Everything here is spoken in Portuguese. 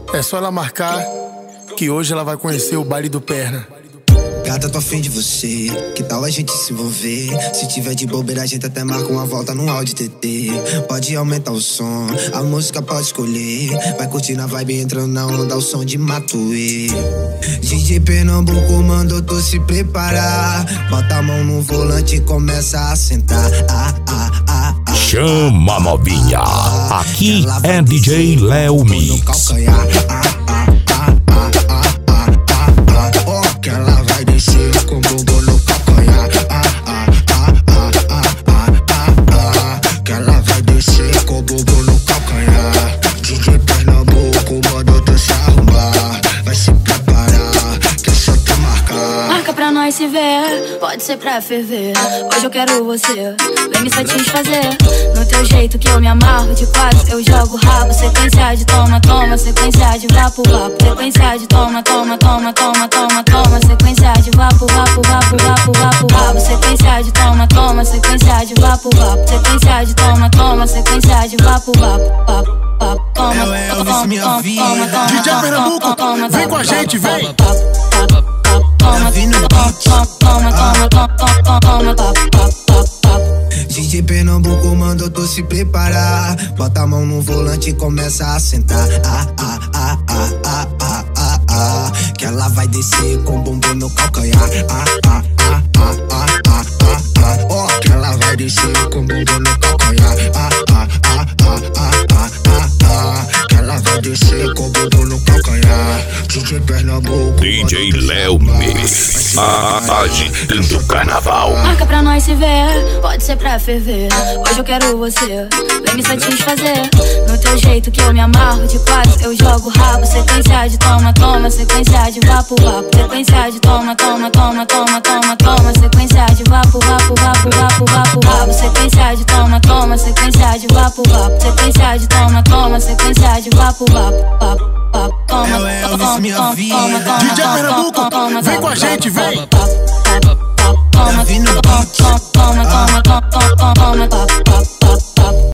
É só ela marcar que hoje ela vai conhecer o baile do Perna. Gata, tô afim de você, que tal a gente se envolver? Se tiver de bobeira a gente até marca uma volta no Audi TT. Pode aumentar o som, a música pode escolher. Vai curtindo a vibe entrando na onda, o som de Matuê. DJ Pernambuco mandou tu se preparar. Bota a mão no volante e começa a sentar. Chama a novinha, aqui é DJ Léo Mix. Que ela vai descer com o bumbum no calcanhar. Que ela vai descer com o bumbum no calcanhar. DJ Pernambuco mandou tu se arrumar. Vai se preparar, que é só tu marcar. Marca pra nós se ver, pode ser pra ferver. Hoje eu quero você, vem me satisfazer. No teu jeito que eu me amarro, de quatro eu jogo rabo. Sequência de toma, toma, sequência de vapo, vapo. Sequência de toma, toma, toma, toma, toma, toma. Sequência de vapo, vapo, vapo, vapo, vapo, vapo. Sequência de toma, toma, sequência de vapo, vapo. Sequência de toma, toma, sequência de vapo, vapo, vapo, vapo. Toma, toma, toma, toma, toma. DJ Pernambuco, vem com a gente, vem. DJ Pernambuco mandou tu se preparar. Bota a mão no volante e começa a sentar. Que ela vai descer com o bumbum no calcanhar. Que ela vai descer com o bumbum no calcanhar. Que ela vai descer com o bumbum no calcanhar. DJ Pernambuco, DJ Léo Mix, agitando o carnaval. Marca pra nós se ver, pode ser pra ferver. Hoje eu quero você, vem me satisfazer. No teu jeito que eu me amarro, de quatro eu jogo rabo. Sequência de toma, toma, sequência de vapo, vapo. Sequência de toma, toma, toma, toma, toma, toma. Sequência de vapo, vapo, vapo, vapo, vapo, vapo. Sequência de toma, toma, sequência de vapo, vapo. Sequência de toma, toma, sequência de vapo, vapo, vapo. Toma, Elvis, minha vida. DJ Pernambuco, vem com a gente, vem. Toma, toma, toma, toma, toma, toma, toma, toma, toma, toma, toma, toma.